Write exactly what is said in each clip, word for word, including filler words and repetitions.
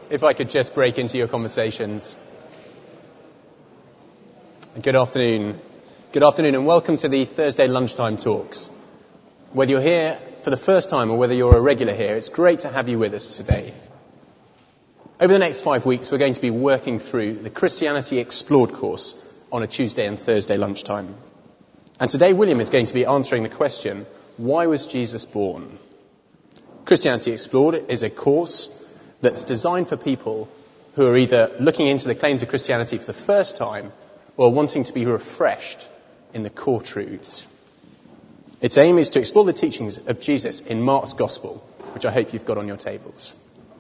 if I could just break into your conversations. Good afternoon. Good afternoon and welcome to the Thursday lunchtime talks. Whether you're here for the first time or whether you're a regular here, it's great to have you with us today. Over the next five weeks, we're going to be working through the Christianity Explored course on a Tuesday and Thursday lunchtime. And today, William is going to be answering the question, why was Jesus born? Christianity Explored is a course that's designed for people who are either looking into the claims of Christianity for the first time or wanting to be refreshed in the core truths. Its aim is to explore the teachings of Jesus in Mark's Gospel, which I hope you've got on your tables.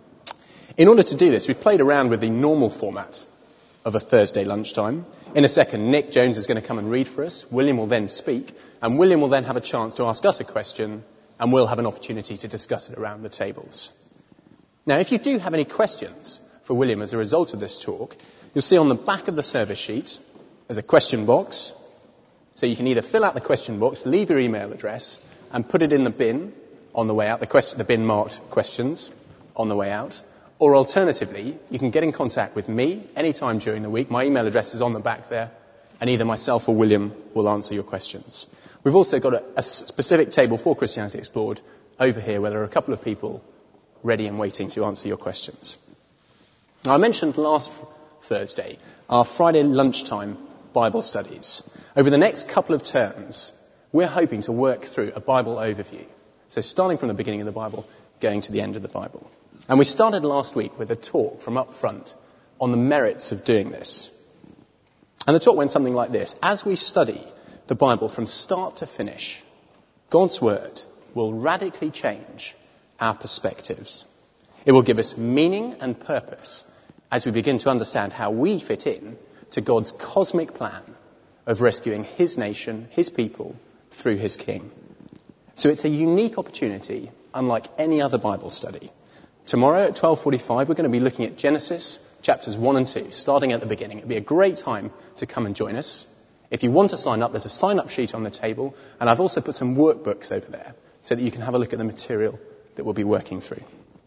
In order to do this, we've played around with the normal format of a Thursday lunchtime. In a second, Nick Jones is going to come and read for us. William will then speak, and William will then have a chance to ask us a question, and we'll have an opportunity to discuss it around the tables. Now, if you do have any questions for William as a result of this talk, you'll see on the back of the service sheet there's a question box. So you can either fill out the question box, leave your email address, and put it in the bin on the way out, the, question, the bin marked questions on the way out. Or alternatively, you can get in contact with me anytime during the week. My email address is on the back there, and either myself or William will answer your questions. We've also got a, a specific table for Christianity Explored over here where there are a couple of people ready and waiting to answer your questions. Now, I mentioned last Thursday our Friday lunchtime Bible studies. Over the next couple of terms, we're hoping to work through a Bible overview. So starting from the beginning of the Bible, going to the end of the Bible. And we started last week with a talk from up front on the merits of doing this. And the talk went something like this. As we study the Bible from start to finish, God's Word will radically change our perspectives. It will give us meaning and purpose as we begin to understand how we fit in to God's cosmic plan of rescuing His nation, His people, through His King. So it's a unique opportunity, unlike any other Bible study. Tomorrow at twelve forty-five, we're going to be looking at Genesis chapters one and two, starting at the beginning. It'll be a great time to come and join us. If you want to sign up, there's a sign-up sheet on the table, and I've also put some workbooks over there so that you can have a look at the material that we'll be working through.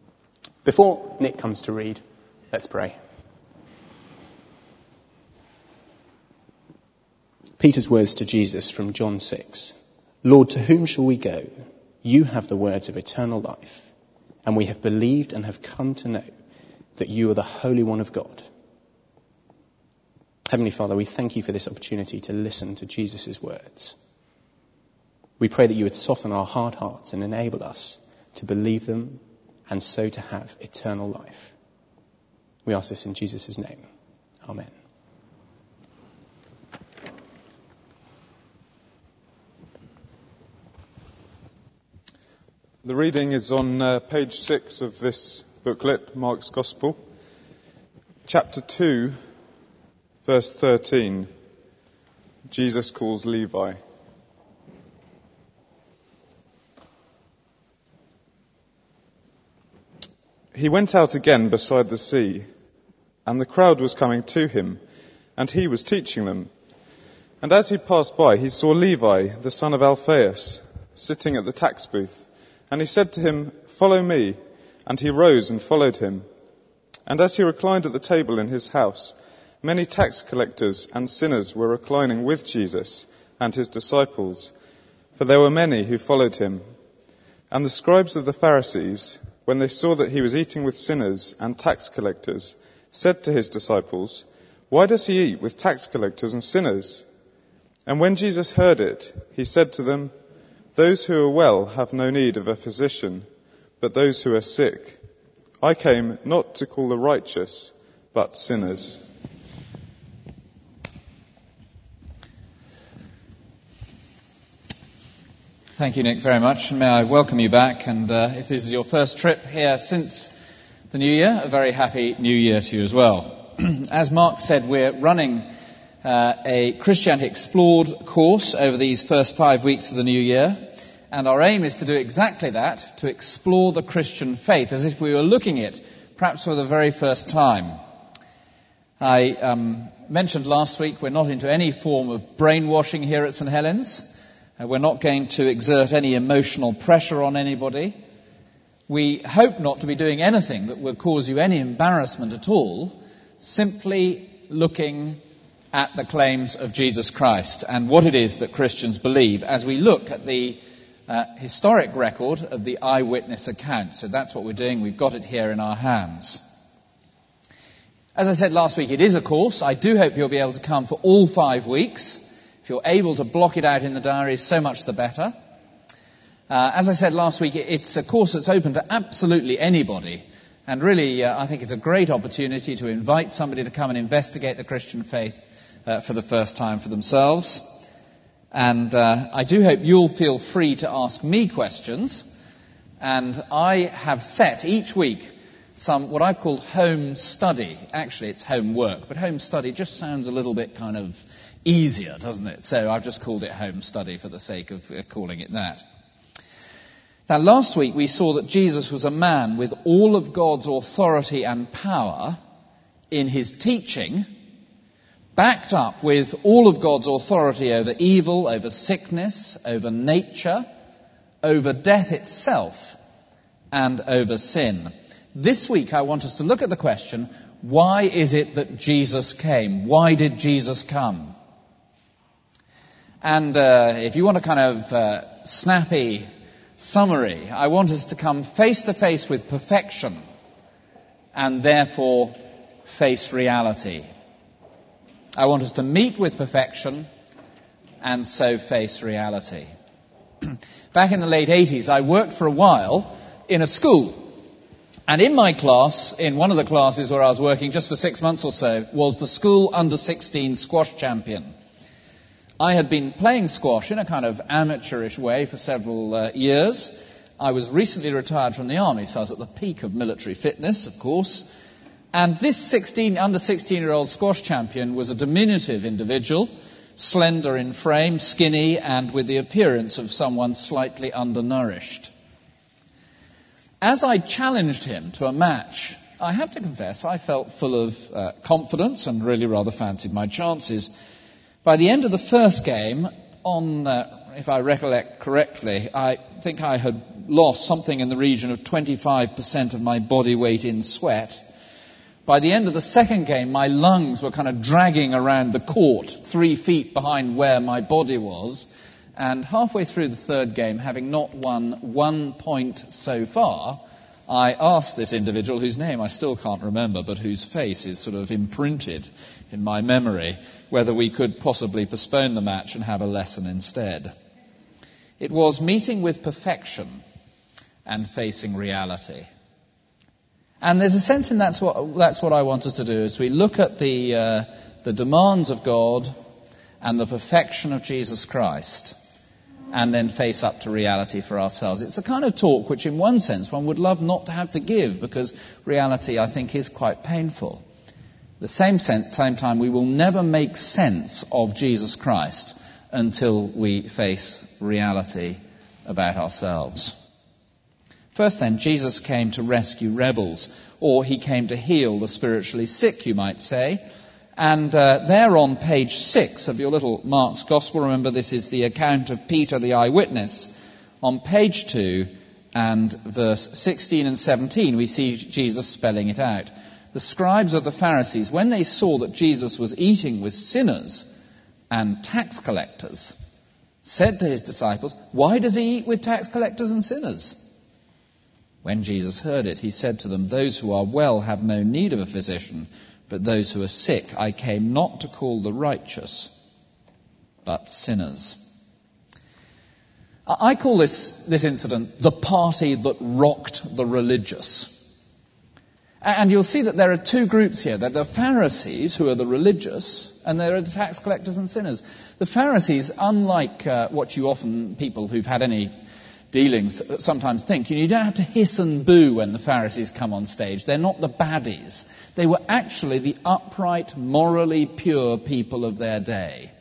Before Nick comes to read, let's pray. Peter's words to Jesus from John six. Lord, to whom shall we go? You have the words of eternal life. And we have believed and have come to know that you are the Holy One of God. Heavenly Father, we thank you for this opportunity to listen to Jesus' words. We pray that you would soften our hard hearts and enable us to believe them and so to have eternal life. We ask this in Jesus' name. Amen. The reading is on uh, page six of this booklet, Mark's Gospel. Chapter two, verse thirteen. Jesus calls Levi. He went out again beside the sea, and the crowd was coming to him, and he was teaching them. And as he passed by, he saw Levi, the son of Alphaeus, sitting at the tax booth. And he said to him, "Follow me." And he rose and followed him. And as he reclined at the table in his house, many tax collectors and sinners were reclining with Jesus and his disciples, for there were many who followed him. And the scribes of the Pharisees, when they saw that he was eating with sinners and tax collectors, said to his disciples, "Why does he eat with tax collectors and sinners?" And when Jesus heard it, he said to them, "Those who are well have no need of a physician, but those who are sick. I came not to call the righteous, but sinners." Thank you, Nick, very much. May I welcome you back. And uh, if this is your first trip here since the New Year, a very happy New Year to you as well. As Mark said, we're running uh, a Christianity Explored course over these first five weeks of the new year. And our aim is to do exactly that, to explore the Christian faith, as if we were looking at it, perhaps for the very first time. I um, mentioned last week we're not into any form of brainwashing here at St Helens. Uh, we're not going to exert any emotional pressure on anybody. We hope not to be doing anything that will cause you any embarrassment at all, simply looking at the claims of Jesus Christ and what it is that Christians believe as we look at the uh, historic record of the eyewitness account. So that's what we're doing. We've got it here in our hands. As I said last week, it is a course. I do hope you'll be able to come for all five weeks. If you're able to block it out in the diary, so much the better. Uh, as I said last week, it's a course that's open to absolutely anybody. And really, uh, I think it's a great opportunity to invite somebody to come and investigate the Christian faith uh, for the first time for themselves. And uh, I do hope you'll feel free to ask me questions. And I have set each week some what I've called home study. Actually, it's homework, but home study just sounds a little bit kind of easier, doesn't it? So I've just called it home study for the sake of uh, calling it that. Now, last week we saw that Jesus was a man with all of God's authority and power in his teaching, backed up with all of God's authority over evil, over sickness, over nature, over death itself, and over sin. This week I want us to look at the question, why is it that Jesus came? Why did Jesus come? And uh, if you want a kind of uh, snappy summary, I want us to come face to face with perfection and therefore face reality. I want us to meet with perfection and so face reality. Back in the late eighties, I worked for a while in a school. And in my class, in one of the classes where I was working just for six months or so, was the school under sixteen squash champion. I had been playing squash in a kind of amateurish way for several uh, years. I was recently retired from the army, so I was at the peak of military fitness, of course. And this sixteen, under sixteen-year-old squash champion was a diminutive individual, slender in frame, skinny, and with the appearance of someone slightly undernourished. As I challenged him to a match, I have to confess I felt full of uh, confidence and really rather fancied my chances. By the end of the first game, on, uh, if I recollect correctly, I think I had lost something in the region of twenty-five percent of my body weight in sweat. By the end of the second game, my lungs were kind of dragging around the court, three feet behind where my body was. And halfway through the third game, having not won one point so far, I asked this individual, whose name I still can't remember, but whose face is sort of imprinted in my memory, whether we could possibly postpone the match and have a lesson instead. It was meeting with perfection and facing reality. And there's a sense in that's what that's what I want us to do, as we look at the uh, the demands of God and the perfection of Jesus Christ, and then face up to reality for ourselves. It's a kind of talk which in one sense one would love not to have to give, because reality, I think, is quite painful. At the same sense, same time, we will never make sense of Jesus Christ until we face reality about ourselves. First then, Jesus came to rescue rebels, or he came to heal the spiritually sick, you might say. And uh, there on page six of your little Mark's Gospel, remember this is the account of Peter the eyewitness, on page two and verse sixteen and seventeen, we see Jesus spelling it out. The scribes of the Pharisees, when they saw that Jesus was eating with sinners and tax collectors, said to his disciples, "Why does he eat with tax collectors and sinners?" When Jesus heard it, he said to them, "Those who are well have no need of a physician, but those who are sick. I came not to call the righteous, but sinners." I call this, this incident the party that rocked the religious. And you'll see that there are two groups here. There are the Pharisees, who are the religious, and there are the tax collectors and sinners. The Pharisees, unlike uh, what you often, people who've had any dealings sometimes think, you know, you don't have to hiss and boo when the Pharisees come on stage. They're not the baddies. They were actually the upright, morally pure people of their day.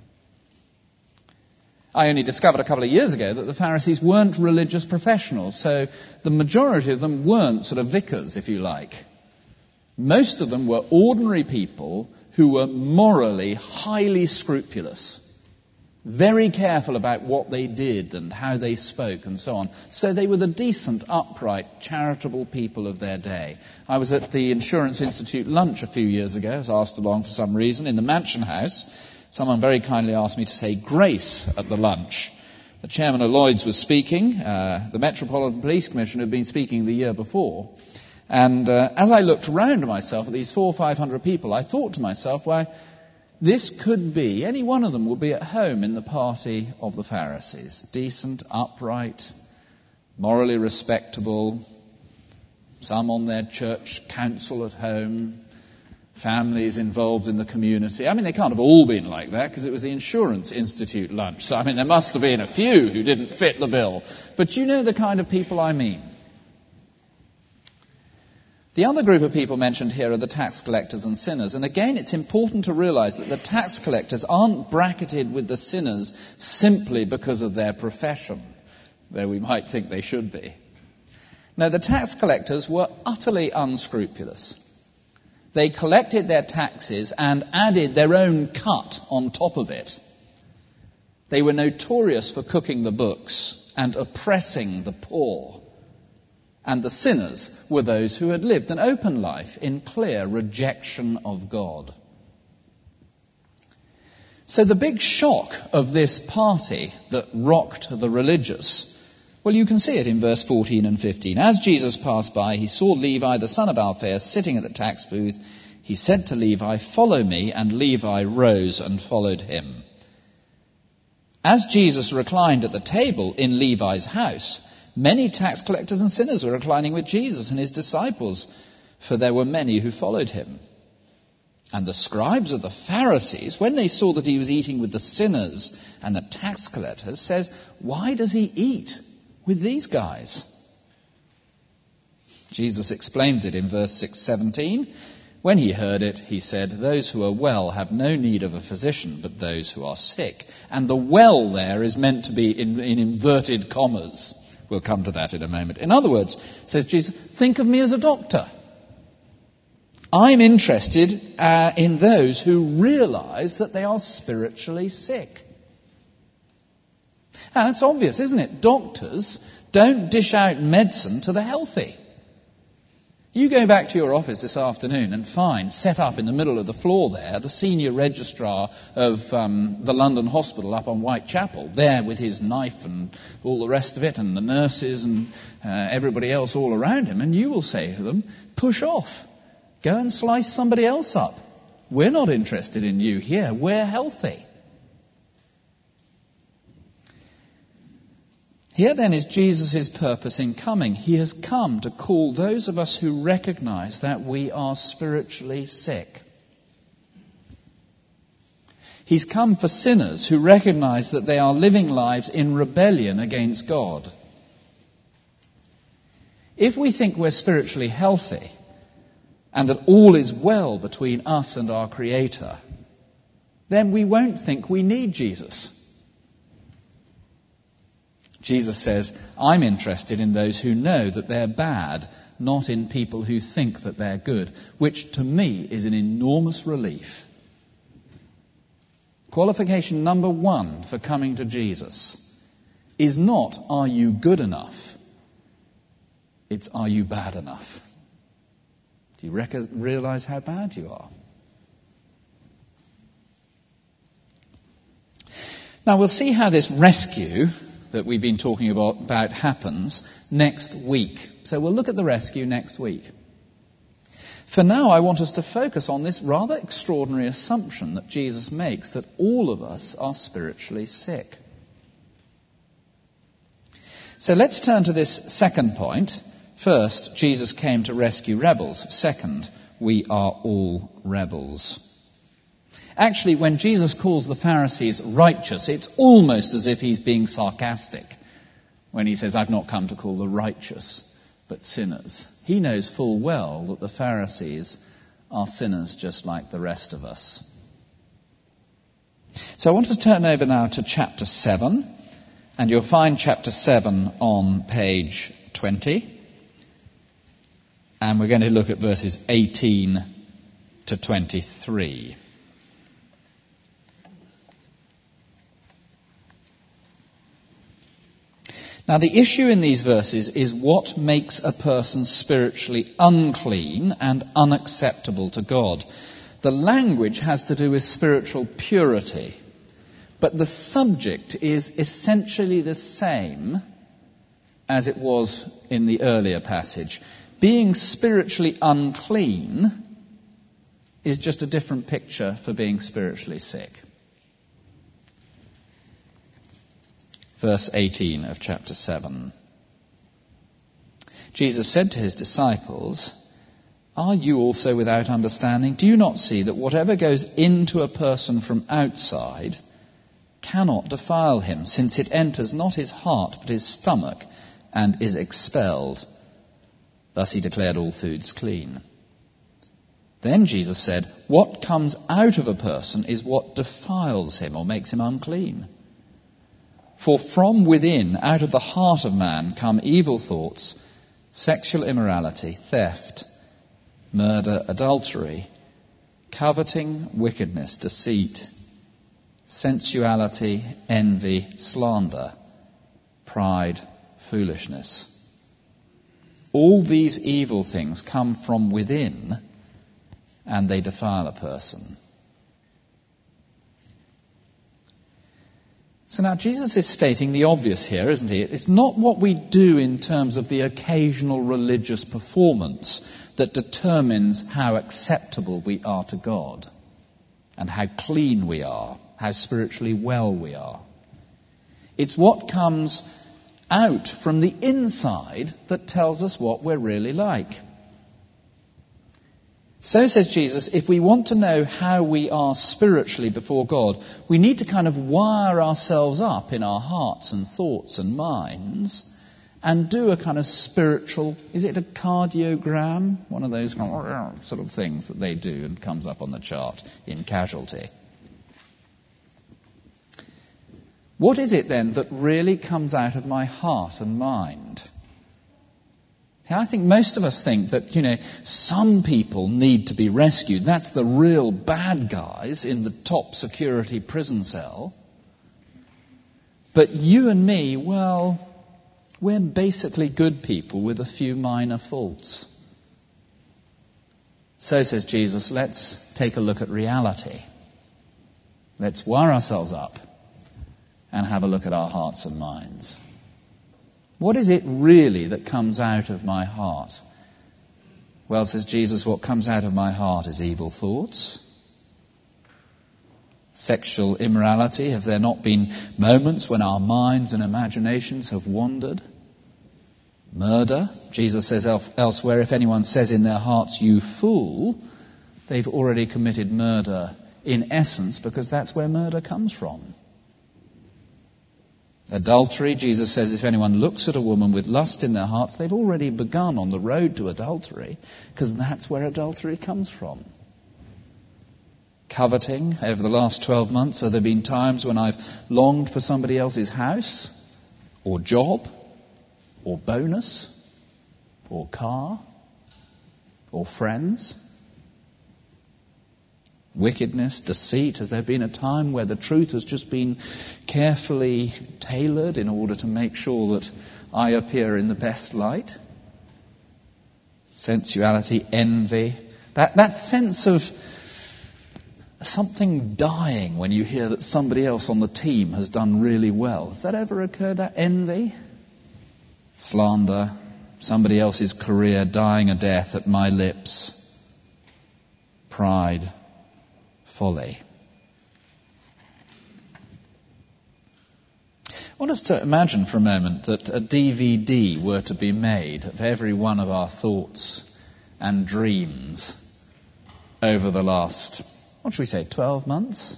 I only discovered a couple of years ago that the Pharisees weren't religious professionals, so the majority of them weren't sort of vicars, if you like. Most of them were ordinary people who were morally highly scrupulous. very careful about what they did and how they spoke and so on. So they were the decent, upright, charitable people of their day. I was at the Insurance Institute lunch a few years ago. I was asked along for some reason in the Mansion House. Someone very kindly asked me to say grace at the lunch. The chairman of Lloyd's was speaking. Uh, the Metropolitan Police Commissioner had been speaking the year before. And uh, as I looked around myself at these four or five hundred people, I thought to myself, why, this could be, any one of them would be at home in the party of the Pharisees. Decent, upright, morally respectable, some on their church council at home, families involved in the community. I mean, they can't have all been like that because it was the Insurance Institute lunch. So, I mean, there must have been a few who didn't fit the bill. But you know the kind of people I mean. The other group of people mentioned here are the tax collectors and sinners. And again, it's important to realize that the tax collectors aren't bracketed with the sinners simply because of their profession, though we might think they should be. No, the tax collectors were utterly unscrupulous. They collected their taxes and added their own cut on top of it. They were notorious for cooking the books and oppressing the poor. And the sinners were those who had lived an open life in clear rejection of God. So the big shock of this party that rocked the religious, well, you can see it in verse fourteen and fifteen. As Jesus passed by, he saw Levi, the son of Alphaeus, sitting at the tax booth. He said to Levi, "Follow me," and Levi rose and followed him. As Jesus reclined at the table in Levi's house, many tax collectors and sinners were reclining with Jesus and his disciples, for there were many who followed him. And the scribes of the Pharisees, when they saw that he was eating with the sinners and the tax collectors, says, "Why does he eat with these guys?" Jesus explains it in verse six seventeen. When he heard it, he said, "Those who are well have no need of a physician, but those who are sick." And the well there is meant to be in, in inverted commas. We'll come to that in a moment. In other words, says Jesus, think of me as a doctor. I'm interested uh, in those who realize that they are spiritually sick. And it's obvious, isn't it? Doctors don't dish out medicine to the healthy. You go back to your office this afternoon and find, set up in the middle of the floor there, the senior registrar of um, the London hospital up on Whitechapel, there with his knife and all the rest of it, and the nurses and uh, everybody else all around him, and you will say to them, push off. Go and slice somebody else up. We're not interested in you here. We're healthy. Here then is Jesus' purpose in coming. He has come to call those of us who recognize that we are spiritually sick. He's come for sinners who recognize that they are living lives in rebellion against God. If we think we're spiritually healthy and that all is well between us and our Creator, then we won't think we need Jesus. Jesus says, I'm interested in those who know that they're bad, not in people who think that they're good, which to me is an enormous relief. Qualification number one for coming to Jesus is not, are you good enough? It's, are you bad enough? Do you rec- realize how bad you are? Now we'll see how this rescue that we've been talking about, about happens next week. So we'll look at the rescue next week. For now, I want us to focus on this rather extraordinary assumption that Jesus makes, that all of us are spiritually sick. So let's turn to this second point. First, Jesus came to rescue rebels. Second, we are all rebels. Actually, when Jesus calls the Pharisees righteous, it's almost as if he's being sarcastic when he says, I've not come to call the righteous, but sinners. He knows full well that the Pharisees are sinners just like the rest of us. So I want to turn over now to chapter seven, and you'll find chapter seven on page twenty. And we're going to look at verses eighteen to twenty-three. Now, the issue in these verses is what makes a person spiritually unclean and unacceptable to God. The language has to do with spiritual purity, but the subject is essentially the same as it was in the earlier passage. Being spiritually unclean is just a different picture for being spiritually sick. Verse eighteen of chapter seven. Jesus said to his disciples, "Are you also without understanding? Do you not see that whatever goes into a person from outside cannot defile him, since it enters not his heart but his stomach and is expelled?" Thus he declared all foods clean. Then Jesus said, "What comes out of a person is what defiles him or makes him unclean. For from within, out of the heart of man, come evil thoughts, sexual immorality, theft, murder, adultery, coveting, wickedness, deceit, sensuality, envy, slander, pride, foolishness. All these evil things come from within, and they defile a person." So now Jesus is stating the obvious here, isn't he? It's not what we do in terms of the occasional religious performance that determines how acceptable we are to God and how clean we are, how spiritually well we are. It's what comes out from the inside that tells us what we're really like. So, says Jesus, if we want to know how we are spiritually before God, we need to kind of wire ourselves up in our hearts and thoughts and minds and do a kind of spiritual, is it a cardiogram? One of those kind of sort of things that they do and comes up on the chart in Casualty. What is it then that really comes out of my heart and mind? I think most of us think that, you know, some people need to be rescued. That's the real bad guys in the top security prison cell. But you and me, well, we're basically good people with a few minor faults. So, says Jesus, let's take a look at reality. Let's wire ourselves up and have a look at our hearts and minds. What is it really that comes out of my heart? Well, says Jesus, what comes out of my heart is evil thoughts, sexual immorality. Have there not been moments when our minds and imaginations have wandered? Murder. Jesus says elsewhere, if anyone says in their hearts, "You fool," they've already committed murder in essence, because that's where murder comes from. Adultery, Jesus says, if anyone looks at a woman with lust in their hearts, they've already begun on the road to adultery, because that's where adultery comes from. Coveting, over the last twelve months, have there been times when I've longed for somebody else's house, or job, or bonus, or car, or friends? Wickedness, deceit. Has there been a time where the truth has just been carefully tailored in order to make sure that I appear in the best light? Sensuality, envy. That, that sense of something dying when you hear that somebody else on the team has done really well. Has that ever occurred, that envy? Slander. Somebody else's career dying a death at my lips. Pride. Folly. I want us to imagine for a moment that a D V D were to be made of every one of our thoughts and dreams over the last, what should we say, twelve months?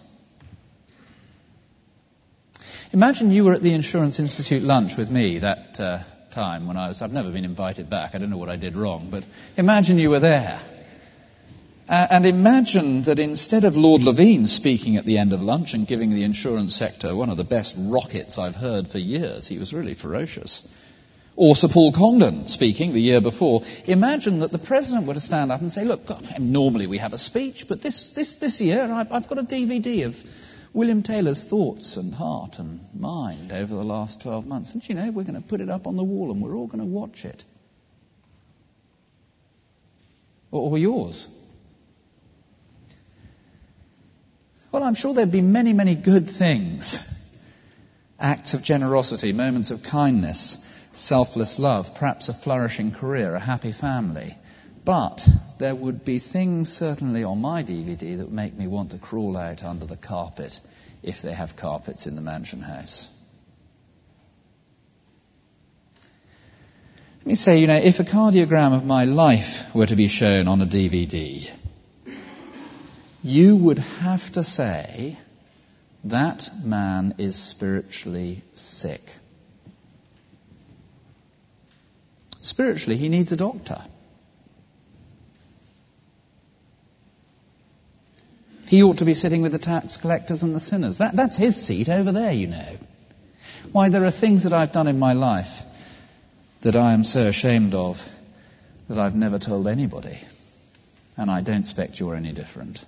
Imagine you were at the Insurance Institute lunch with me that uh, time when I was, I've never been invited back, I don't know what I did wrong, but imagine you were there. Uh, and imagine that instead of Lord Levine speaking at the end of lunch and giving the insurance sector one of the best rockets I've heard for years, he was really ferocious, or Sir Paul Congdon speaking the year before, imagine that the President were to stand up and say, look, God, normally we have a speech, but this this, this year I've, I've got a D V D of William Taylor's thoughts and heart and mind over the last twelve months. And you know, we're going to put it up on the wall and we're all going to watch it. Or, or yours. Well, I'm sure there'd be many, many good things. Acts of generosity, moments of kindness, selfless love, perhaps a flourishing career, a happy family. But there would be things certainly on my D V D that would make me want to crawl out under the carpet if they have carpets in the mansion house. Let me say, you know, if a cardiogram of my life were to be shown on a D V D, you would have to say, that man is spiritually sick. Spiritually, he needs a doctor. He ought to be sitting with the tax collectors and the sinners. That, that's his seat over there, you know. Why, there are things that I've done in my life that I am so ashamed of that I've never told anybody. And I don't expect you're any different.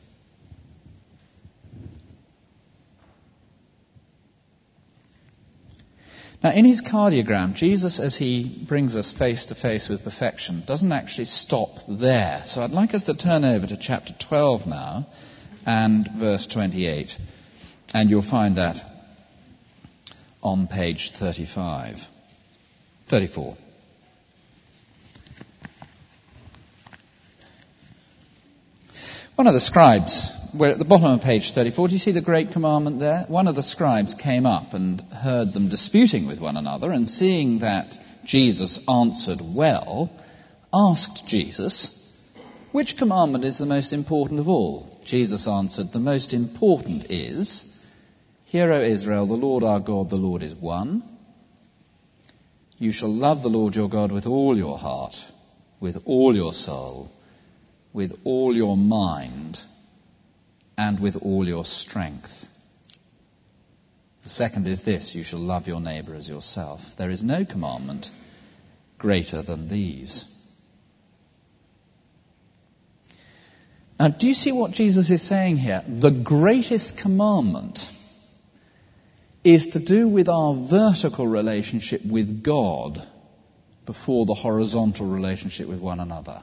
Now, in his cardiogram, Jesus, as he brings us face to face with perfection, doesn't actually stop there. So I'd like us to turn over to chapter twelve now and verse twenty-eight. And you'll find that on page thirty-five. thirty-four. One of the scribes, we're at the bottom of page thirty-four, do you see the great commandment there? One of the scribes came up and heard them disputing with one another, and seeing that Jesus answered well, asked Jesus, which commandment is the most important of all? Jesus answered, the most important is, Hear, O Israel, the Lord our God, the Lord is one. You shall love the Lord your God with all your heart, with all your soul, with all your mind, and with all your strength. The second is this, you shall love your neighbour as yourself. There is no commandment greater than these. Now, do you see what Jesus is saying here? The greatest commandment is to do with our vertical relationship with God before the horizontal relationship with one another.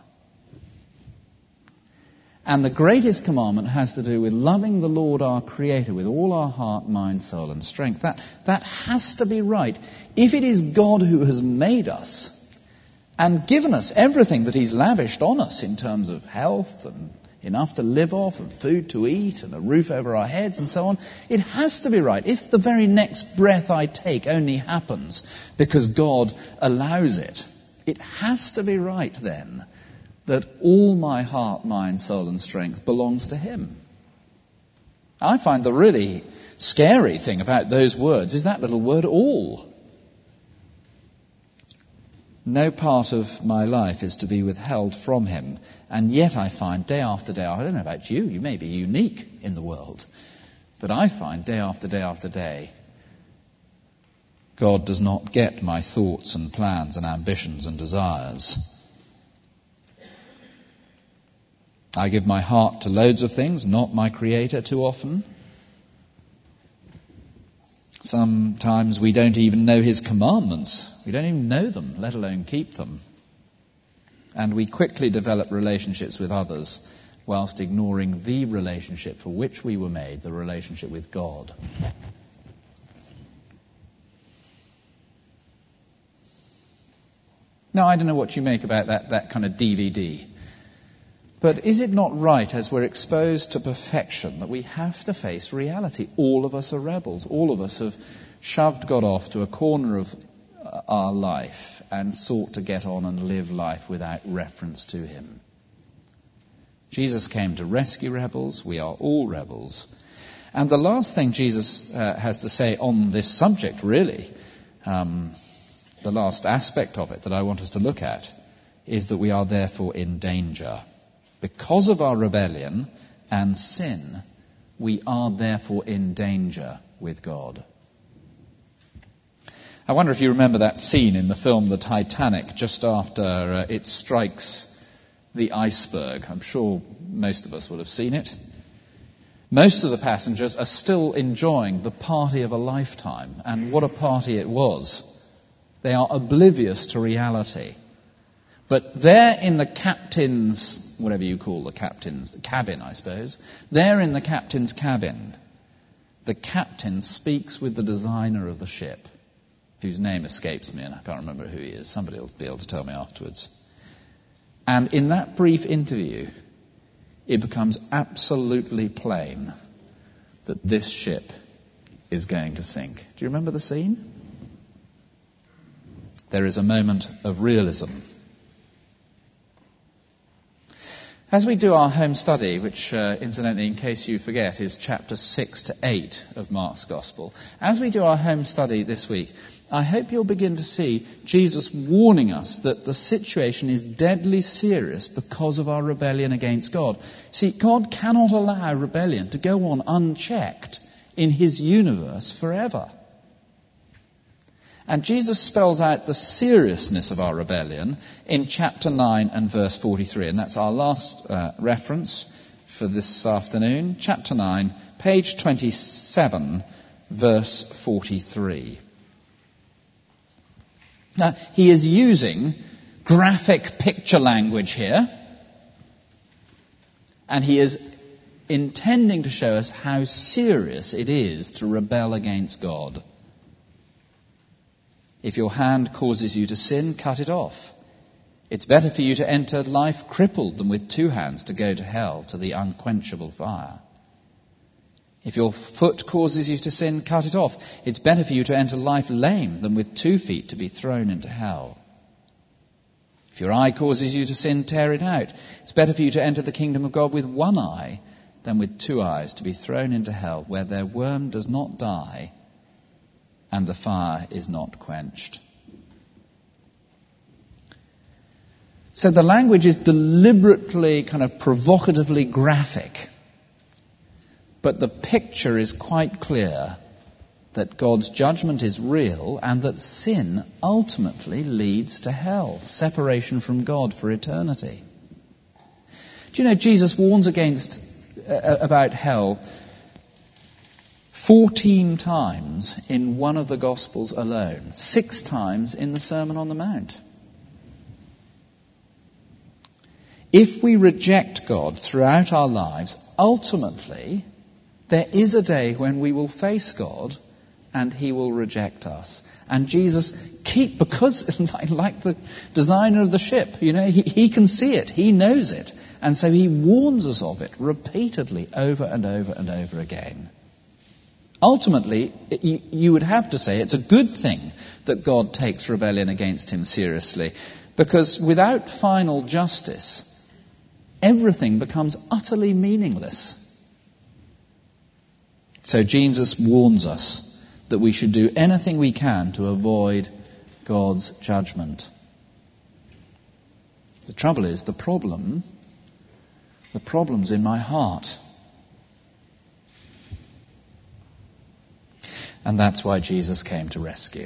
And the greatest commandment has to do with loving the Lord our Creator with all our heart, mind, soul and strength. That, that has to be right. If it is God who has made us and given us everything that He's lavished on us in terms of health and enough to live off and food to eat and a roof over our heads and so on, it has to be right. If the very next breath I take only happens because God allows it, it has to be right then that all my heart, mind, soul and strength belongs to Him. I find the really scary thing about those words is that little word all. No part of my life is to be withheld from Him, and yet I find day after day, I don't know about you, you may be unique in the world, but I find day after day after day, God does not get my thoughts and plans and ambitions and desires. I give my heart to loads of things, not my Creator too often. Sometimes we don't even know His commandments. We don't even know them, let alone keep them. And we quickly develop relationships with others whilst ignoring the relationship for which we were made, the relationship with God. Now, I don't know what you make about that, that kind of D V D. But is it not right, as we're exposed to perfection, that we have to face reality? All of us are rebels. All of us have shoved God off to a corner of our life and sought to get on and live life without reference to Him. Jesus came to rescue rebels. We are all rebels. And the last thing Jesus uh, has to say on this subject, really, um, the last aspect of it that I want us to look at, is that we are therefore in danger. Because of our rebellion and sin, we are therefore in danger with God. I wonder if you remember that scene in the film The Titanic, just after uh, it strikes the iceberg. I'm sure most of us will have seen it. Most of the passengers are still enjoying the party of a lifetime, and what a party it was. They are oblivious to reality. But there in the captain's, whatever you call the captain's, the cabin, I suppose, there in the captain's cabin, the captain speaks with the designer of the ship, whose name escapes me, and I can't remember who he is. Somebody will be able to tell me afterwards. And in that brief interview, it becomes absolutely plain that this ship is going to sink. Do you remember the scene? There is a moment of realism. As we do our home study, which uh, incidentally, in case you forget, is chapter six to eight of Mark's Gospel, as we do our home study this week, I hope you'll begin to see Jesus warning us that the situation is deadly serious because of our rebellion against God. See, God cannot allow rebellion to go on unchecked in his universe forever. And Jesus spells out the seriousness of our rebellion in chapter nine and verse forty-three. And that's our last uh, reference for this afternoon. Chapter nine, page twenty-seven, verse forty-three. Now, he is using graphic picture language here. And he is intending to show us how serious it is to rebel against God. If your hand causes you to sin, cut it off. It's better for you to enter life crippled than with two hands to go to hell, to the unquenchable fire. If your foot causes you to sin, cut it off. It's better for you to enter life lame than with two feet to be thrown into hell. If your eye causes you to sin, tear it out. It's better for you to enter the kingdom of God with one eye than with two eyes to be thrown into hell, where their worm does not die and the fire is not quenched. So the language is deliberately, kind of provocatively graphic. But the picture is quite clear that God's judgment is real and that sin ultimately leads to hell, separation from God for eternity. Do you know Jesus warns against uh, about hell fourteen times in one of the Gospels alone, six times in the Sermon on the Mount. If we reject God throughout our lives, ultimately there is a day when we will face God and he will reject us. And Jesus keep, because like the designer of the ship, you know, he, he can see it, he knows it. And so he warns us of it repeatedly over and over and over again. Ultimately, it, you, you would have to say it's a good thing that God takes rebellion against him seriously, because without final justice, everything becomes utterly meaningless. So Jesus warns us that we should do anything we can to avoid God's judgment. The trouble is, the problem, the problem's in my heart. And that's why Jesus came to rescue.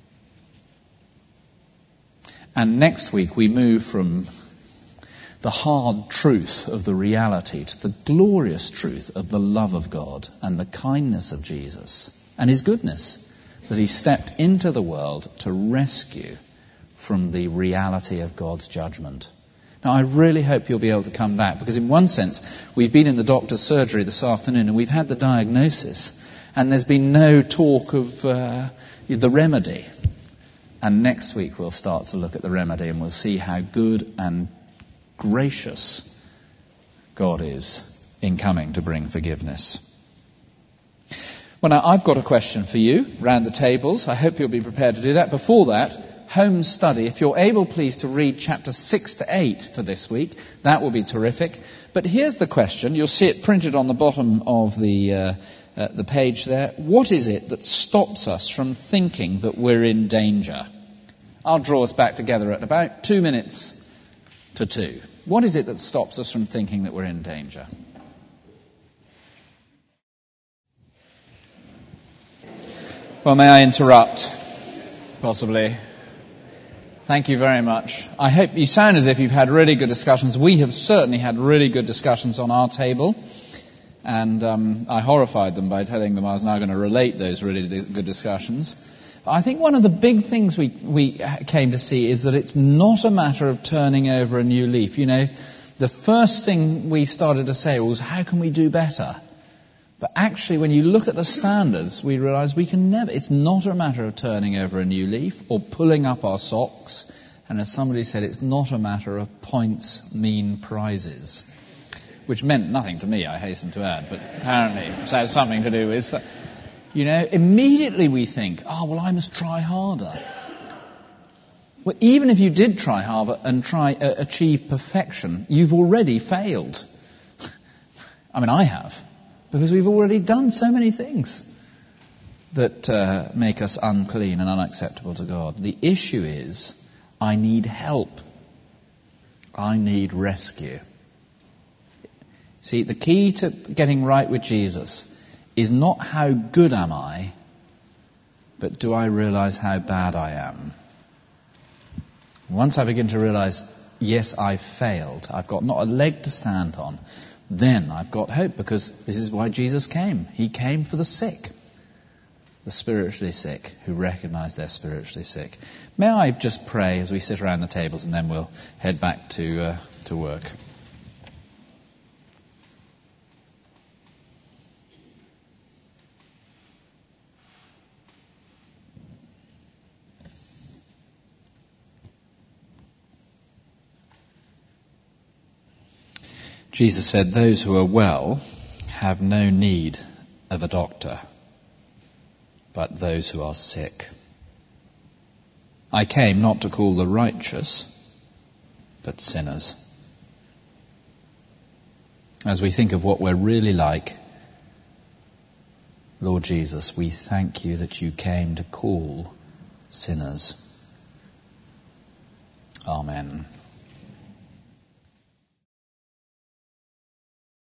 And next week we move from the hard truth of the reality to the glorious truth of the love of God and the kindness of Jesus and his goodness, that he stepped into the world to rescue from the reality of God's judgment. Now, I really hope you'll be able to come back, because in one sense, we've been in the doctor's surgery this afternoon and we've had the diagnosis, and there's been no talk of uh, the remedy. And next week we'll start to look at the remedy and we'll see how good and gracious God is in coming to bring forgiveness. Well, now, I've got a question for you round the tables. I hope you'll be prepared to do that. Before that, home study. If you're able, please, to read chapter six to eight for this week, that will be terrific. But here's the question. You'll see it printed on the bottom of the uh, uh, the page there. What is it that stops us from thinking that we're in danger? I'll draw us back together at about two minutes to two. What is it that stops us from thinking that we're in danger? Well, may I interrupt? Possibly. Thank you very much. I hope you sound as if you've had really good discussions. We have certainly had really good discussions on our table. and um, I horrified them by telling them I was now going to relate those really di- good discussions. I think one of the big things we, we came to see is that it's not a matter of turning over a new leaf. You know, the first thing we started to say was, how can we do better? But actually, when you look at the standards, we realize we can never, it's not a matter of turning over a new leaf or pulling up our socks. And as somebody said, it's not a matter of points mean prizes. Which meant nothing to me, I hasten to add, but apparently it has something to do with, you know, immediately we think, oh, well, I must try harder. Well, even if you did try harder and try uh, achieve perfection, you've already failed. I mean, I have, because we've already done so many things that uh, make us unclean and unacceptable to God. The issue is, I need help. I need rescue. See, the key to getting right with Jesus is not how good am I, but do I realize how bad I am? Once I begin to realize, yes, I've failed, I've got not a leg to stand on, then I've got hope, because this is why Jesus came. He came for the sick, the spiritually sick, who recognize they're spiritually sick. May I just pray as we sit around the tables, and then we'll head back to uh, to work. Jesus said, those who are well have no need of a doctor, but those who are sick. I came not to call the righteous, but sinners. As we think of what we're really like, Lord Jesus, we thank you that you came to call sinners. Amen.